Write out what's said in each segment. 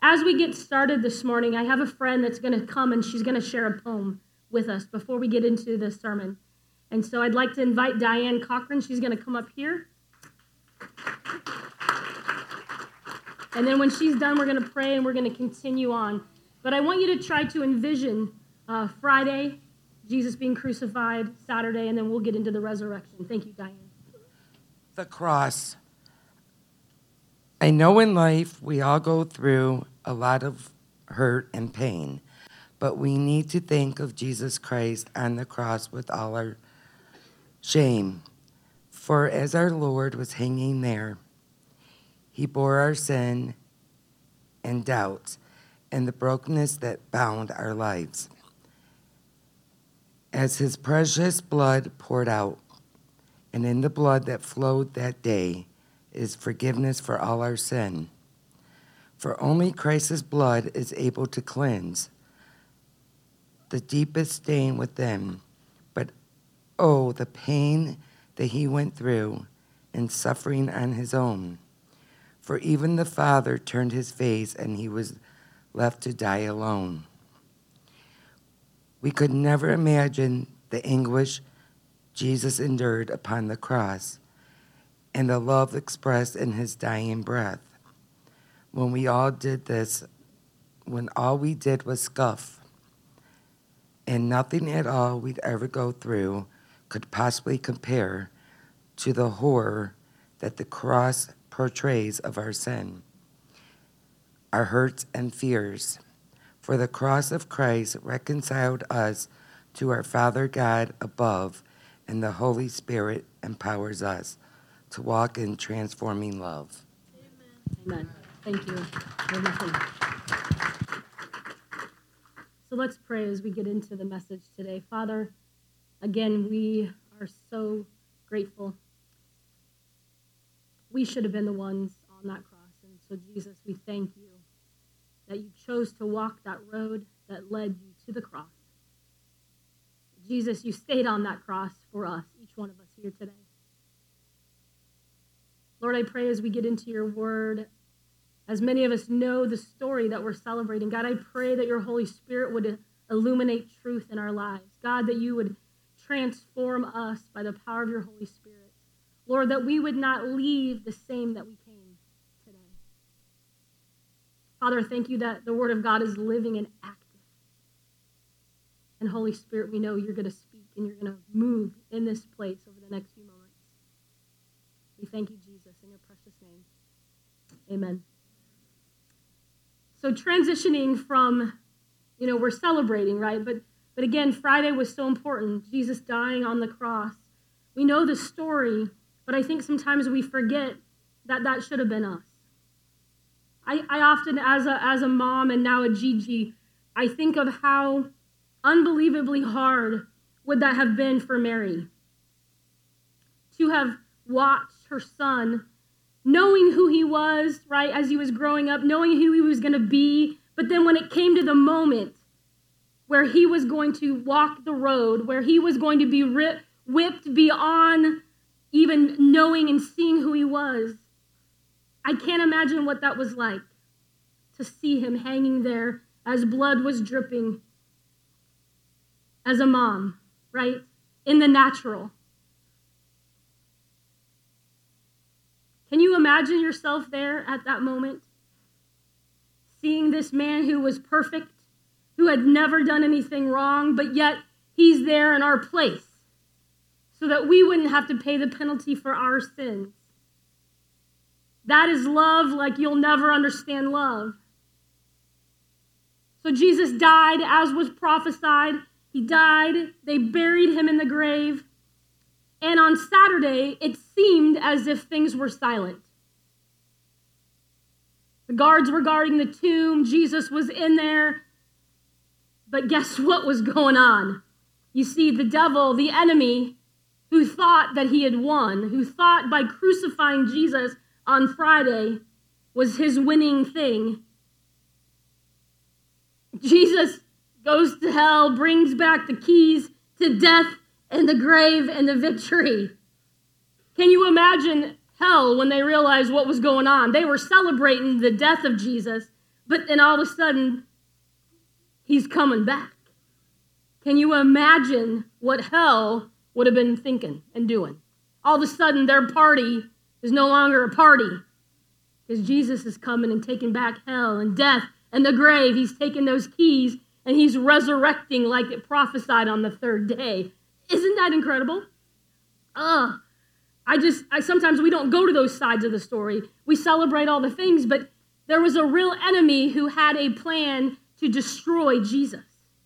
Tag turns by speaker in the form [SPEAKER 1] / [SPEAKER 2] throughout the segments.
[SPEAKER 1] as we get started this morning, I have a friend that's going to come and she's going to share a poem with us before we get into the sermon. And so I'd like to invite Diane Cochran. She's going to come up here. And then when she's done, we're going to pray and we're going to continue on. But I want you to try to envision Friday, Jesus being crucified, Saturday, and then we'll get into the resurrection. Thank you, Diane.
[SPEAKER 2] The cross. I know in life we all go through a lot of hurt and pain, but we need to think of Jesus Christ on the cross with all our shame. For as our Lord was hanging there, he bore our sin and doubts and the brokenness that bound our lives. As his precious blood poured out, and in the blood that flowed that day is forgiveness for all our sin. For only Christ's blood is able to cleanse the deepest stain within. But oh, the pain that he went through and suffering on his own. For even the Father turned his face and he was left to die alone. We could never imagine the anguish Jesus endured upon the cross and the love expressed in his dying breath. When we all did this, when all we did was scuff, and nothing at all we'd ever go through could possibly compare to the horror that the cross portrays of our sin, our hurts and fears. For the cross of Christ reconciled us to our Father God above, and the Holy Spirit empowers us to walk in transforming love.
[SPEAKER 1] Amen. Thank you. So let's pray as we get into the message today. Father, again, we are so grateful. We should have been the ones on that cross. And so, Jesus, we thank you that you chose to walk that road that led you to the cross. Jesus, you stayed on that cross for us, each one of us here today. Lord, I pray as we get into your word, as many of us know the story that we're celebrating, God, I pray that your Holy Spirit would illuminate truth in our lives. God, that you would transform us by the power of your Holy Spirit. Lord, that we would not leave the same that we came today. Father, thank you that the word of God is living and active. And Holy Spirit, we know you're going to speak and you're going to move in this place over the next few moments. We thank you, Jesus, in your precious name. Amen. So transitioning from, we're celebrating, right? But again, Friday was so important. Jesus dying on the cross. We know the story, but I think sometimes we forget that that should have been us. I often, as a mom and now a Gigi, I think of how unbelievably hard would that have been for Mary to have watched her son, knowing who he was, right, as he was growing up, knowing who he was going to be, but then when it came to the moment where he was going to walk the road, where he was going to be whipped beyond even knowing and seeing who he was, I can't imagine what that was like, to see him hanging there as blood was dripping, as a mom, right, in the natural. Can you imagine yourself there at that moment? Seeing this man who was perfect, who had never done anything wrong, but yet he's there in our place so that we wouldn't have to pay the penalty for our sins. That is love like you'll never understand love. So Jesus died as was prophesied. He died. They buried him in the grave. And on Saturday, it seemed as if things were silent. The guards were guarding the tomb. Jesus was in there. But guess what was going on? You see, the devil, the enemy, who thought that he had won, who thought by crucifying Jesus on Friday was his winning thing. Jesus goes to hell, brings back the keys to death and the grave and the victory. Can you imagine hell when they realized what was going on? They were celebrating the death of Jesus, But then all of a sudden, he's coming back. Can you imagine what hell would have been thinking and doing? All of a sudden, their party is no longer a party because Jesus is coming and taking back hell and death and the grave. He's taking those keys and he's resurrecting like it prophesied on the third day. Isn't that incredible? Sometimes we don't go to those sides of the story. We celebrate all the things, but there was a real enemy who had a plan to destroy Jesus.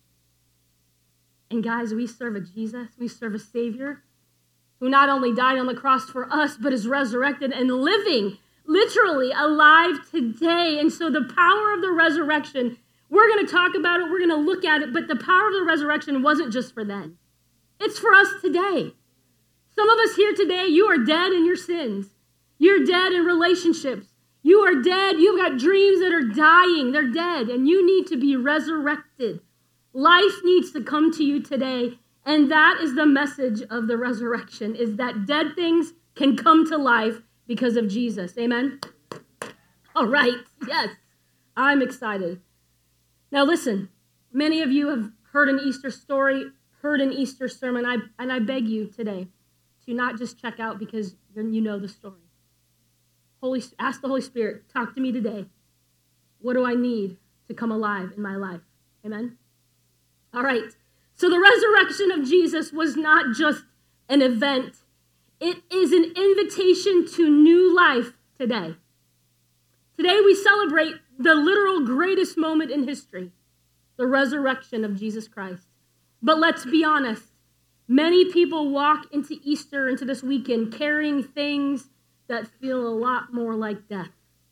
[SPEAKER 1] And guys, we serve a Jesus, we serve a Savior who not only died on the cross for us, but is resurrected and living, literally alive today. And so the power of the resurrection, we're going to talk about it, we're going to look at it, but the power of the resurrection wasn't just for then. It's for us today. Some of us here today, you are dead in your sins. You're dead in relationships. You are dead. You've got dreams that are dying. They're dead, and you need to be resurrected. Life needs to come to you today, and that is the message of the resurrection, is that dead things can come to life because of Jesus. Amen? All right. Yes. I'm excited. Now listen, many of you have heard an Easter story, heard an Easter sermon, and I beg you today to not just check out because you know the story. Ask the Holy Spirit, talk to me today. What do I need to come alive in my life? Amen? All right. So the resurrection of Jesus was not just an event. It is an invitation to new life today. Today we celebrate the literal greatest moment in history, the resurrection of Jesus Christ. But let's be honest. Many people walk into Easter, into this weekend, carrying things that feel a lot more like death.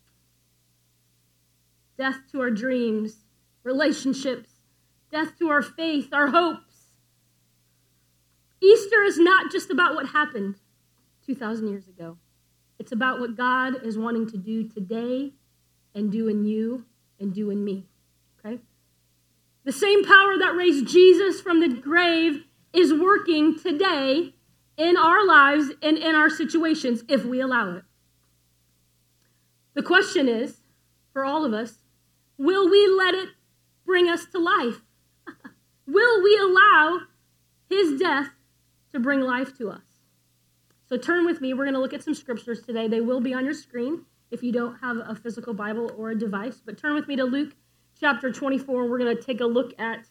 [SPEAKER 1] Death to our dreams, relationships, death to our faith, our hopes. Easter is not just about what happened 2,000 years ago. It's about what God is wanting to do today and do in you and do in me, okay? The same power that raised Jesus from the grave is working today in our lives and in our situations if we allow it. The question is, for all of us, will we let it bring us to life? Will we allow his death to bring life to us? So turn with me. We're going to look at some scriptures today. They will be on your screen if you don't have a physical Bible or a device. But turn with me to Luke chapter 24. We're going to take a look at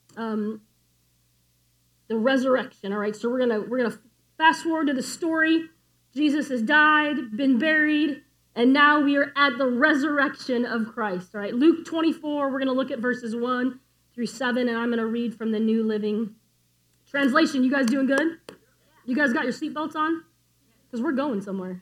[SPEAKER 1] the resurrection. All right, so we're gonna fast forward to the story. Jesus has died, been buried, and now we are at the resurrection of Christ. All right, Luke 24. We're gonna look at verses 1 through 7, and I'm gonna read from the New Living Translation. You guys doing good? You guys got your seatbelts on? Because we're going somewhere.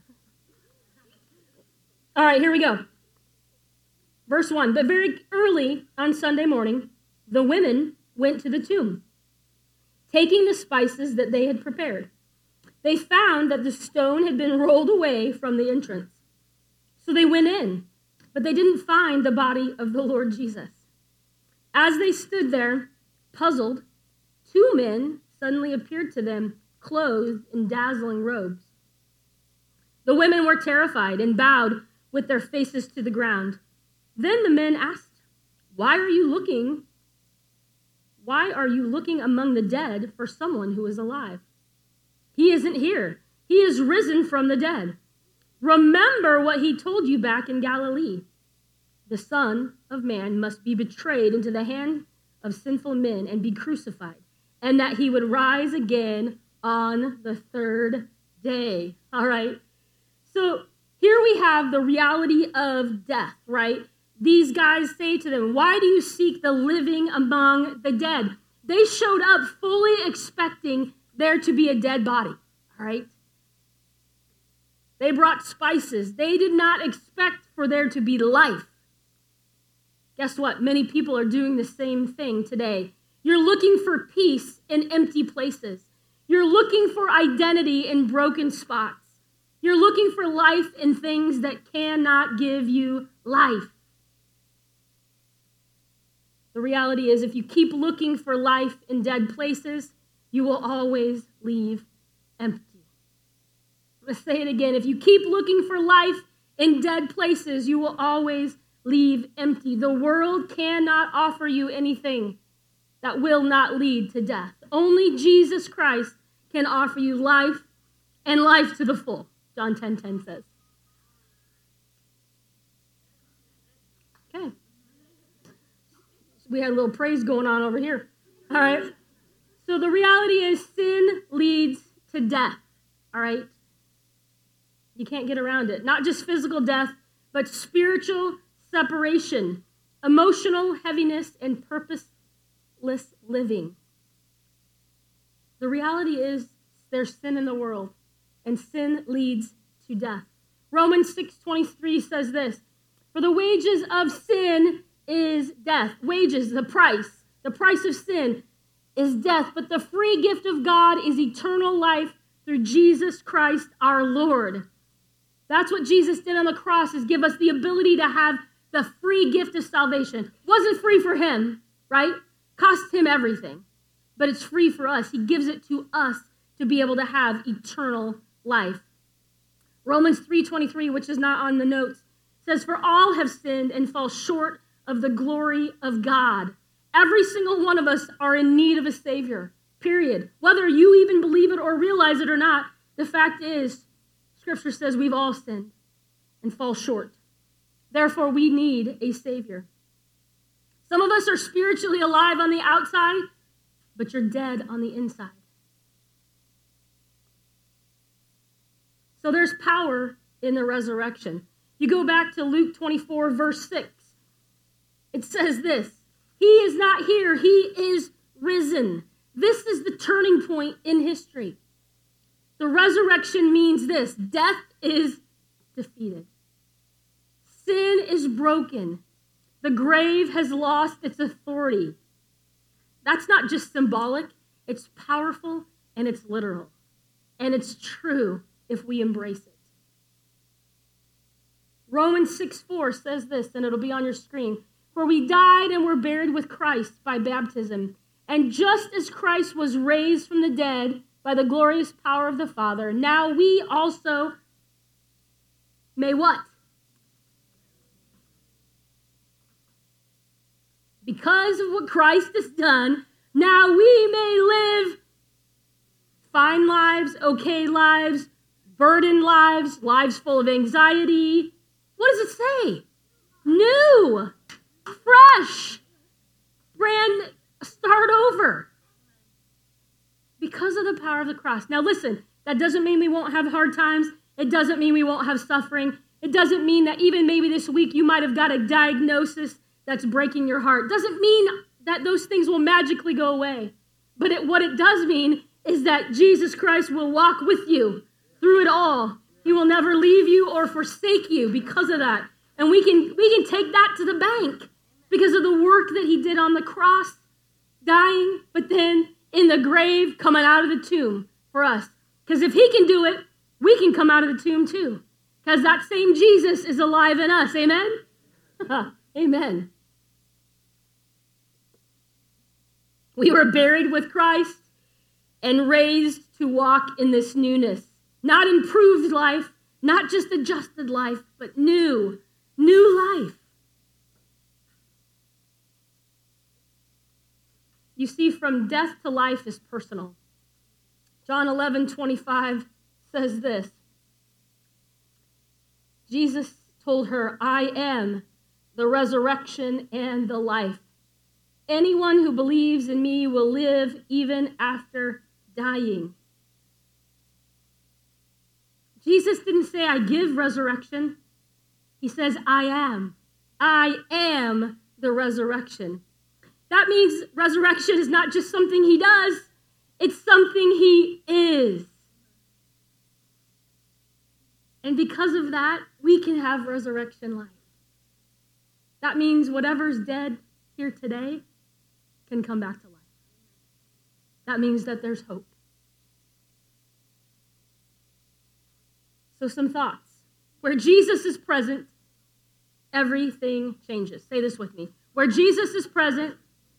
[SPEAKER 1] All right, here we go. Verse 1. But very early on Sunday morning, the women went to the tomb, taking the spices that they had prepared. They found that the stone had been rolled away from the entrance. So they went in, but they didn't find the body of the Lord Jesus. As they stood there, puzzled, 2 men suddenly appeared to them, clothed in dazzling robes. The women were terrified and bowed with their faces to the ground. Then the men asked, Why are you looking among the dead for someone who is alive? He isn't here. He is risen from the dead. Remember what he told you back in Galilee. The Son of Man must be betrayed into the hand of sinful men and be crucified, and that he would rise again on the third day. All right. So here we have the reality of death, right? These guys say to them, why do you seek the living among the dead? They showed up fully expecting there to be a dead body, all right? They brought spices. They did not expect for there to be life. Guess what? Many people are doing the same thing today. You're looking for peace in empty places. You're looking for identity in broken spots. You're looking for life in things that cannot give you life. The reality is, if you keep looking for life in dead places, you will always leave empty. I'm going to say it again. If you keep looking for life in dead places, you will always leave empty. The world cannot offer you anything that will not lead to death. Only Jesus Christ can offer you life and life to the full, John 10:10 says. Okay. We had a little praise going on over here. All right. So the reality is sin leads to death. All right. You can't get around it. Not just physical death, but spiritual separation, emotional heaviness, and purposeless living. The reality is there's sin in the world, and sin leads to death. Romans 6:23 says this, "For the wages of sin is death." Wages, the price of sin is death, but the free gift of God is eternal life through Jesus Christ our Lord. That's what Jesus did on the cross, is give us the ability to have the free gift of salvation. It wasn't free for him, right? Cost him everything, but it's free for us. He gives it to us to be able to have eternal life. Romans 3:23, which is not on the notes, says, "For all have sinned and fall short of the glory of God." Every single one of us are in need of a Savior, period. Whether you even believe it or realize it or not, the fact is, Scripture says we've all sinned and fall short. Therefore, we need a Savior. Some of us are spiritually alive on the outside, but you're dead on the inside. So there's power in the resurrection. You go back to Luke 24, verse 6. It says this, "He is not here, he is risen." This is the turning point in history. The resurrection means this: death is defeated. Sin is broken. The grave has lost its authority. That's not just symbolic, it's powerful and it's literal. And it's true if we embrace it. Romans 6:4 says this, and it'll be on your screen. "For we died and were buried with Christ by baptism. And just as Christ was raised from the dead by the glorious power of the Father, now we also may" what? Because of what Christ has done, now we may live fine lives, okay lives, burdened lives, lives full of anxiety. What does it say? New, fresh, brand, start over. Because of the power of the cross. Now listen, that doesn't mean we won't have hard times. It doesn't mean we won't have suffering. It doesn't mean that even maybe this week you might have got a diagnosis that's breaking your heart. Doesn't mean that those things will magically go away. But what it does mean is that Jesus Christ will walk with you through it all. He will never leave you or forsake you because of that. And we can take that to the bank because of the work that he did on the cross, dying, but then in the grave, coming out of the tomb for us. Because if he can do it, we can come out of the tomb too. Because that same Jesus is alive in us. Amen? Amen. We were buried with Christ and raised to walk in this newness. Not improved life, not just adjusted life, but new life. You see, from death to life is personal. John 11:25 says this. Jesus told her, "I am the resurrection and the life. Anyone who believes in me will live even after dying." Jesus didn't say, "I give resurrection." He says, "I am. I am the resurrection." That means resurrection is not just something he does, it's something he is. And because of that, we can have resurrection life. That means whatever's dead here today can come back to life. That means that there's hope. So some thoughts. Where Jesus is present, everything changes. Say this with me. Where Jesus is present,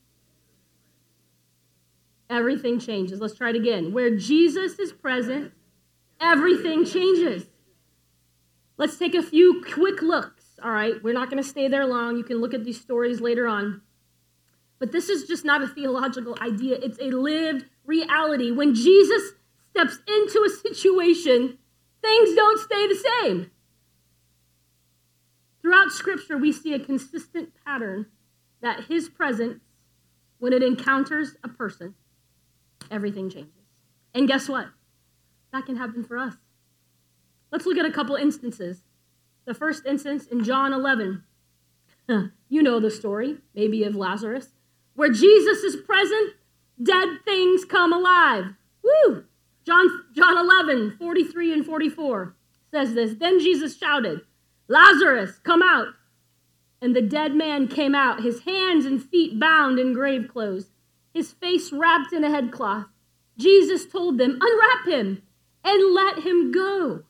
[SPEAKER 1] everything changes. Let's try it again. Where Jesus is present, everything changes. Let's take a few quick looks. all right? We're not going to stay there long. You can look at these stories later on. But this is just not a theological idea. It's a lived reality. When Jesus steps into a situation, things don't stay the same. Throughout Scripture, we see a consistent pattern that his presence, when it encounters a person, everything changes. And guess what? That can happen for us. Let's look at a couple instances. The first instance in John 11. You know the story, maybe of Lazarus, where Jesus is present, dead things come alive. Woo! John 11, 43 and 44 says this. Then Jesus shouted, Lazarus, come out. And the dead man came out, his hands and feet bound in grave clothes, his face wrapped in a headcloth. Jesus told them, unwrap him and let him go.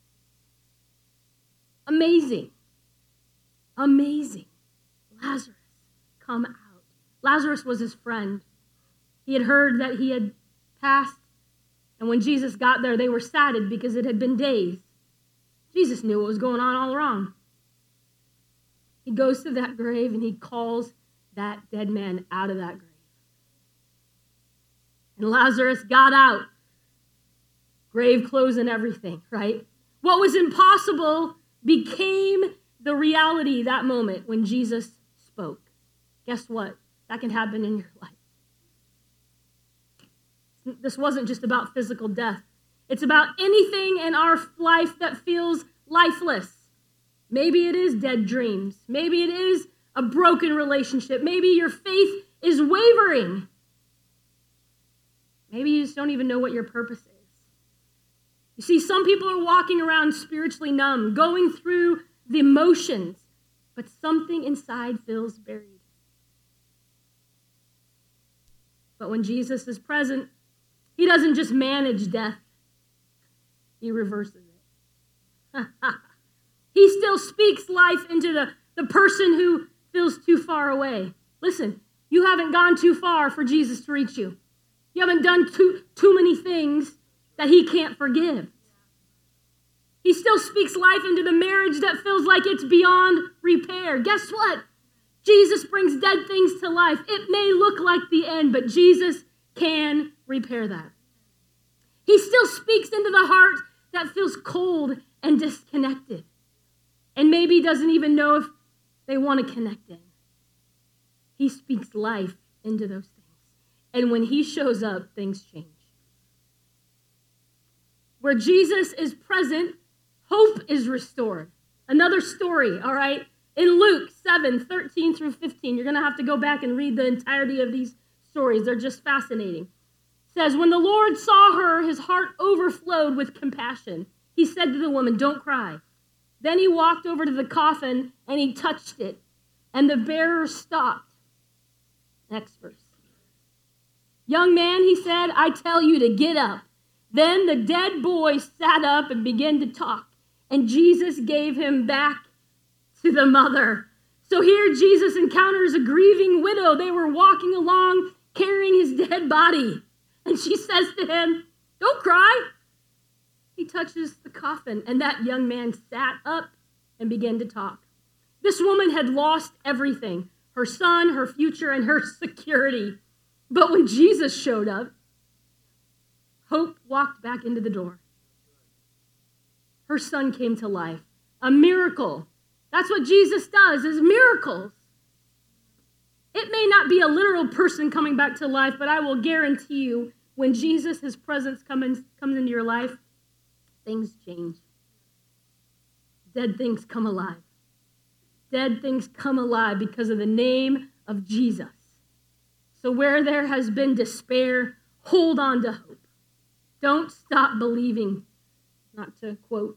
[SPEAKER 1] Amazing. Amazing. Lazarus, come out. Lazarus was his friend. He had heard that he had passed, and when Jesus got there, they were saddened because it had been days. Jesus knew what was going on all wrong. He goes to that grave and he calls that dead man out of that grave. And Lazarus got out. Grave clothes and everything, right? What was impossible became the reality that moment when Jesus spoke. Guess what? That can happen in your life. This wasn't just about physical death. It's about anything in our life that feels lifeless. Maybe it is dead dreams. Maybe it is a broken relationship. Maybe your faith is wavering. Maybe you just don't even know what your purpose is. You see, some people are walking around spiritually numb, going through the emotions, but something inside feels buried. But when Jesus is present, he doesn't just manage death, he reverses it. He still speaks life into the person who feels too far away. Listen, you haven't gone too far for Jesus to reach you. You haven't done too many things that he can't forgive. He still speaks life into the marriage that feels like it's beyond repair. Guess what? Jesus brings dead things to life. It may look like the end, but Jesus can repair that. He still speaks into the heart that feels cold and disconnected, and maybe doesn't even know if they want to connect in. He speaks life into those things. And when he shows up, things change. Where Jesus is present, hope is restored. Another story, all right? In Luke 7, 13 through 15, you're going to have to go back and read the entirety of these stories. They're just fascinating. It says, when the Lord saw her, his heart overflowed with compassion. He said to the woman, don't cry. Then he walked over to the coffin and he touched it, and the bearer stopped. Next verse. Young man, he said, I tell you to get up. Then the dead boy sat up and began to talk, and Jesus gave him back to the mother. So here Jesus encounters a grieving widow. They were walking along carrying his dead body, and she says to him, don't cry. He touches the coffin, and that young man sat up and began to talk. This woman had lost everything, her son, her future, and her security. But when Jesus showed up, hope walked back into the door. Her son came to life. A miracle. That's what Jesus does, is miracles. It may not be a literal person coming back to life, but I will guarantee you, when Jesus, his presence comes into your life, things change. Dead things come alive. Dead things come alive because of the name of Jesus. So where there has been despair, hold on to hope. Don't stop believing. Not to quote,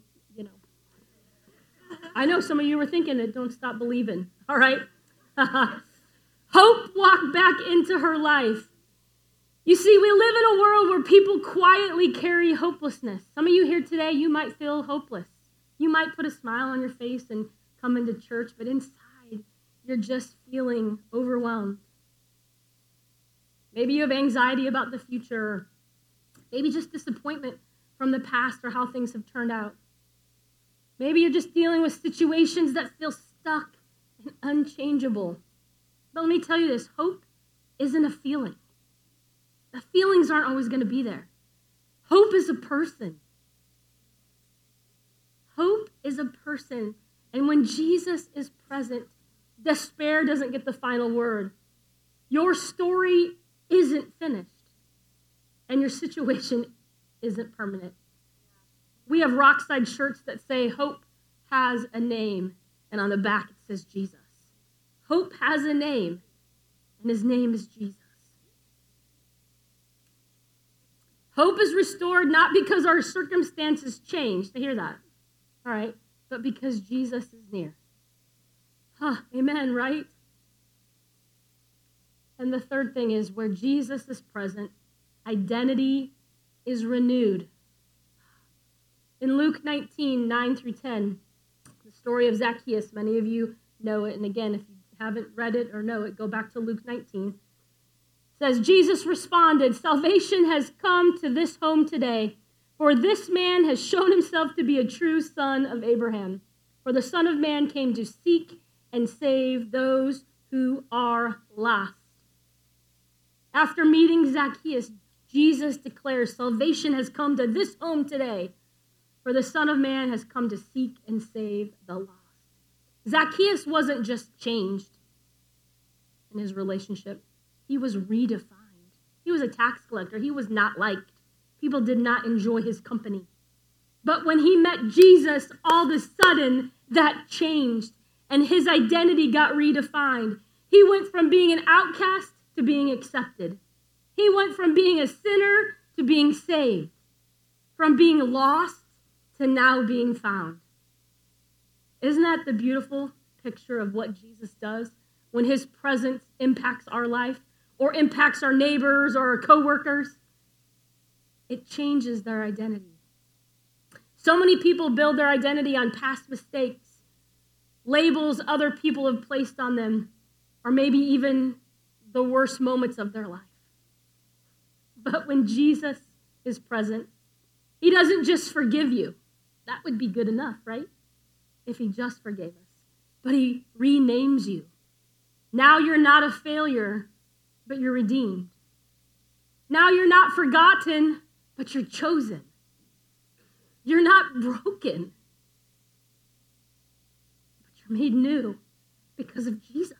[SPEAKER 1] I know some of you were thinking it, don't stop believing. All right? Hope walked back into her life. You see, we live in a world where people quietly carry hopelessness. Some of you here today, you might feel hopeless. You might put a smile on your face and come into church, but inside, you're just feeling overwhelmed. Maybe you have anxiety about the future, maybe just disappointment from the past or how things have turned out. Maybe you're just dealing with situations that feel stuck and unchangeable. But let me tell you this, hope isn't a feeling. The feelings aren't always going to be there. Hope is a person. Hope is a person. And when Jesus is present, despair doesn't get the final word. Your story isn't finished. And your situation isn't permanent. We have Rockside shirts that say, hope has a name. And on the back it says Jesus. Hope has a name. And his name is Jesus. Hope is restored not because our circumstances change. To hear that. All right. But because Jesus is near. Amen, right? And the third thing is where Jesus is present, identity is renewed. In Luke 19, 9 through 10, the story of Zacchaeus, many of you know it. And again, if you haven't read it or know it, go back to Luke 19. It says, Jesus responded, salvation has come to this home today, for this man has shown himself to be a true son of Abraham. For the Son of Man came to seek and save those who are lost. After meeting Zacchaeus, Jesus declares, salvation has come to this home today, for the Son of Man has come to seek and save the lost. Zacchaeus wasn't just changed in his relationship. He was redefined. He was a tax collector. He was not liked. People did not enjoy his company. But when he met Jesus, all of a sudden, that changed, and his identity got redefined. He went from being an outcast to being accepted. He went from being a sinner to being saved. From being lost to now being found. Isn't that the beautiful picture of what Jesus does when his presence impacts our life or impacts our neighbors or our coworkers? It changes their identity. So many people build their identity on past mistakes, labels other people have placed on them, or maybe even the worst moments of their life. But when Jesus is present, he doesn't just forgive you. That would be good enough, right? If he just forgave us. But he renames you. Now you're not a failure, but you're redeemed. Now you're not forgotten, but you're chosen. You're not broken, but you're made new because of Jesus.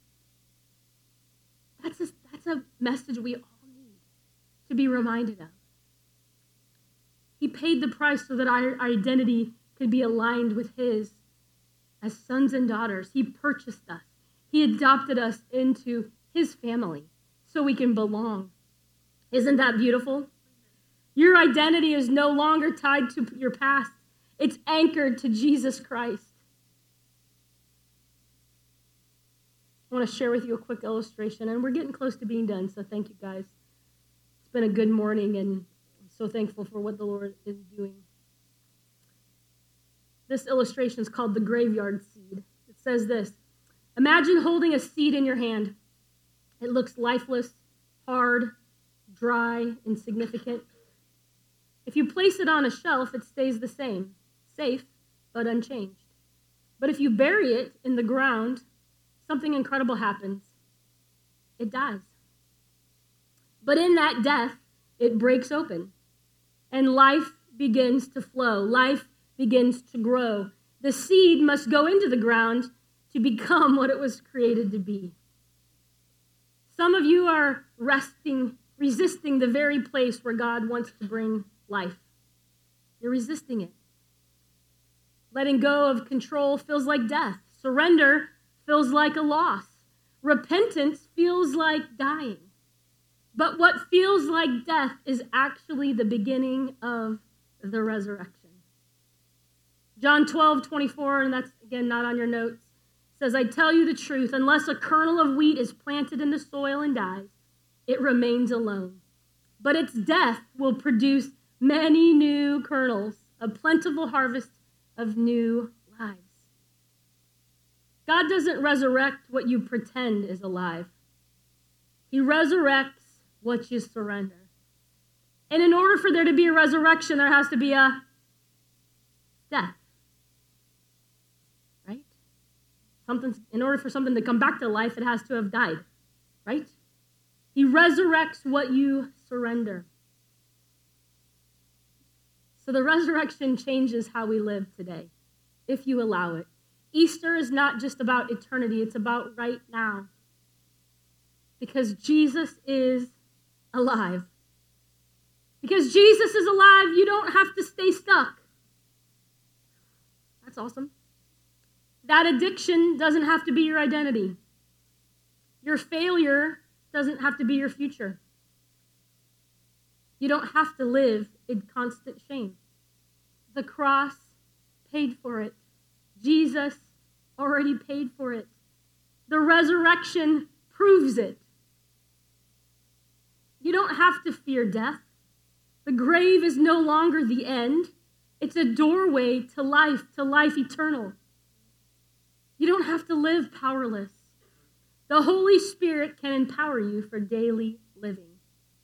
[SPEAKER 1] That's a message we all need to be reminded of. He paid the price so that our identity could be aligned with his as sons and daughters. He purchased us. He adopted us into his family so we can belong. Isn't that beautiful? Your identity is no longer tied to your past. It's anchored to Jesus Christ. I want to share with you a quick illustration, and we're getting close to being done, so thank you guys. It's been a good morning, and I'm so thankful for what the Lord is doing. This illustration is called the graveyard seed. It says this: imagine holding a seed in your hand. It looks lifeless, hard, dry, insignificant. If you place it on a shelf, it stays the same, safe, but unchanged. But if you bury it in the ground, something incredible happens. It dies. But in that death, it breaks open, and life begins to flow. Life begins to grow. The seed must go into the ground to become what it was created to be. Some of you are resisting the very place where God wants to bring life. You're resisting it. Letting go of control feels like death. Surrender feels like a loss. Repentance feels like dying. But what feels like death is actually the beginning of the resurrection. John 12:24, and that's, again, not on your notes, says, I tell you the truth, unless a kernel of wheat is planted in the soil and dies, it remains alone. But its death will produce many new kernels, a plentiful harvest of new lives. God doesn't resurrect what you pretend is alive. He resurrects what you surrender. And in order for there to be a resurrection, there has to be a death. In order for something to come back to life, it has to have died, right? He resurrects what you surrender. So the resurrection changes how we live today, if you allow it. Easter is not just about eternity, it's about right now. Because Jesus is alive. Because Jesus is alive, you don't have to stay stuck. That's awesome. That addiction doesn't have to be your identity. Your failure doesn't have to be your future. You don't have to live in constant shame. The cross paid for it. Jesus already paid for it. The resurrection proves it. You don't have to fear death. The grave is no longer the end. It's a doorway to life eternal. You don't have to live powerless. The Holy Spirit can empower you for daily living.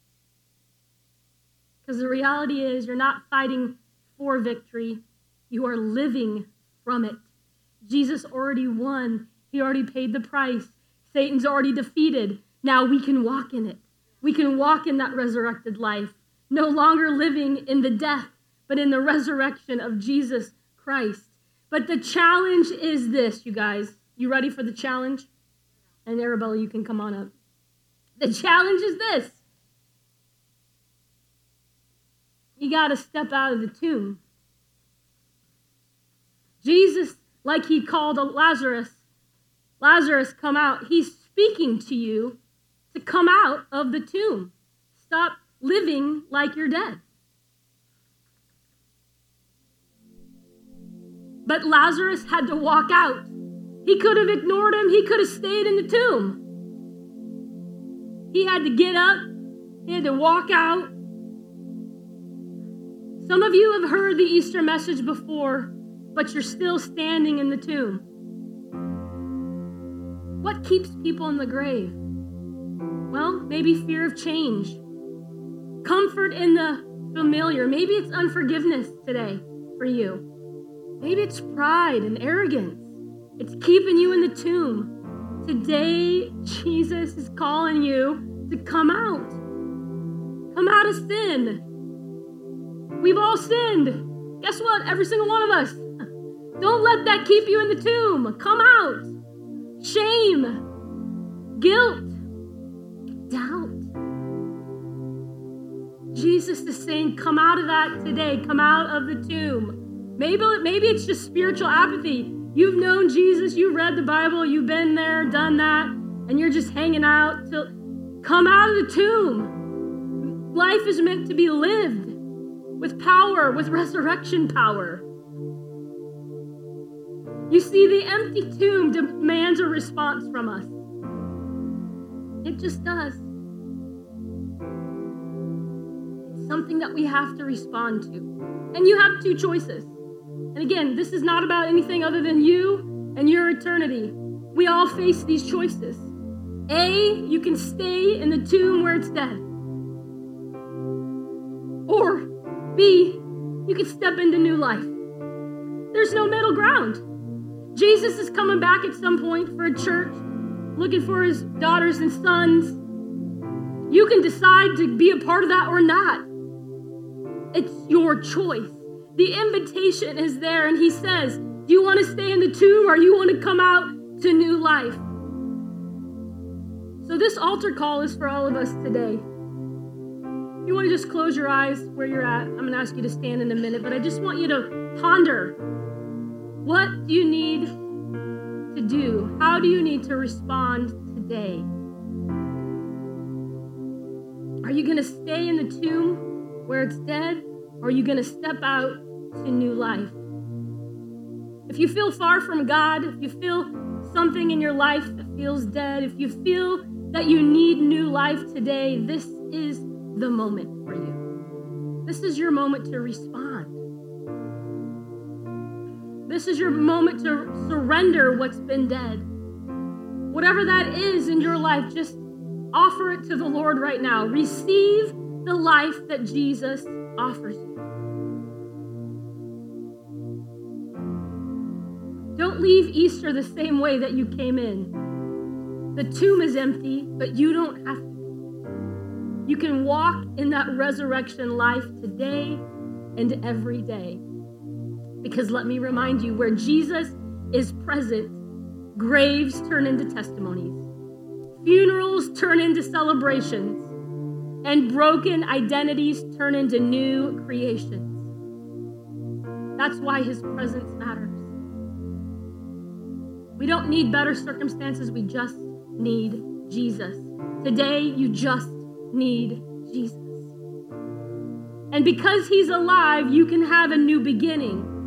[SPEAKER 1] Because the reality is you're not fighting for victory. You are living from it. Jesus already won. He already paid the price. Satan's already defeated. Now we can walk in it. We can walk in that resurrected life. No longer living in the death, but in the resurrection of Jesus Christ. But the challenge is this, you guys. You ready for the challenge? And Arabella, you can come on up. The challenge is this. You got to step out of the tomb. Jesus, like he called Lazarus, come out. He's speaking to you to come out of the tomb. Stop living like you're dead. But Lazarus had to walk out. He could have ignored him. He could have stayed in the tomb. He had to get up. He had to walk out. Some of you have heard the Easter message before, but you're still standing in the tomb. What keeps people in the grave? Well, maybe fear of change. Comfort in the familiar. Maybe it's unforgiveness today for you. Maybe it's pride and arrogance. It's keeping you in the tomb. Today, Jesus is calling you to come out. Come out of sin. We've all sinned. Guess what? Every single one of us. Don't let that keep you in the tomb. Come out. Shame, guilt, doubt. Jesus is saying, come out of that today. Come out of the tomb. Maybe it's just spiritual apathy. You've known Jesus, you've read the Bible, you've been there, done that, and you're just hanging out. Come out of the tomb. Life is meant to be lived with power, with resurrection power. You see, the empty tomb demands a response from us. It just does. It's something that we have to respond to. And you have two choices. And again, this is not about anything other than you and your eternity. We all face these choices. A, you can stay in the tomb where it's dead. Or B, you can step into new life. There's no middle ground. Jesus is coming back at some point for a church, looking for his daughters and sons. You can decide to be a part of that or not. It's your choice. The invitation is there, and he says, do you want to stay in the tomb or you want to come out to new life? So this altar call is for all of us today. If you want to just close your eyes where you're at, I'm going to ask you to stand in a minute, but I just want you to ponder. What do you need to do? How do you need to respond today? Are you going to stay in the tomb where it's dead? Or are you going to step out to new life? If you feel far from God, if you feel something in your life that feels dead, if you feel that you need new life today, this is the moment for you. This is your moment to respond. This is your moment to surrender what's been dead. Whatever that is in your life, just offer it to the Lord right now. Receive the life that Jesus offers you. Don't leave Easter the same way that you came in. The tomb is empty, but you don't have to. You can walk in that resurrection life today and every day. Because let me remind you, where Jesus is present, graves turn into testimonies, funerals turn into celebrations, and broken identities turn into new creations. That's why his presence matters. We don't need better circumstances, we just need Jesus. Today, you just need Jesus. And because he's alive, you can have a new beginning.